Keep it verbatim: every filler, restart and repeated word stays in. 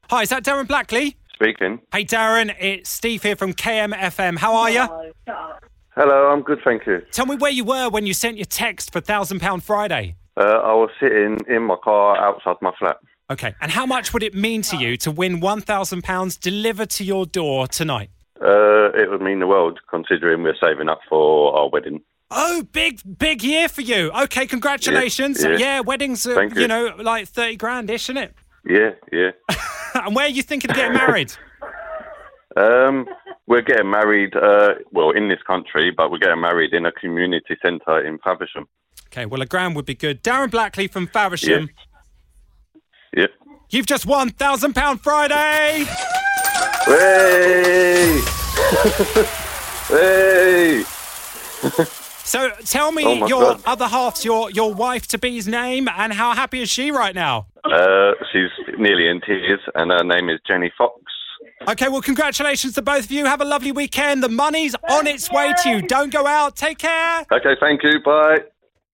Hi, is that Darren Blackley? Speaking. Hey, Darren, it's Steve here from K M F M. How are you? Hello, I'm good, thank you. Tell me where you were when you sent your text for one thousand pounds Friday. Uh, I was sitting in my car outside my flat. Okay, and how much would it mean to you to win one thousand pounds delivered to your door tonight? Uh, it would mean the world, considering we're saving up for our wedding. Oh, big, big year for you. Okay, congratulations. Yeah, yeah. yeah weddings, are, Thank you. you know, like thirty grand-ish, isn't it? Yeah, yeah. And where are you thinking of getting married? Um, we're getting married, uh, well, in this country, but we're getting married in a community centre in Faversham. Okay, well, a grand would be good. Darren Blackley from Faversham. Yeah. You've just won one thousand pounds Friday! Hey! Hey! So tell me Oh my your God. other half's, your, your wife-to-be's name, and how happy is she right now? Uh, she's nearly in tears, and her name is Jenny Fox. Okay, well, congratulations to both of you. Have a lovely weekend. The money's on its way to you. Don't go out. Take care. Okay, thank you, bye.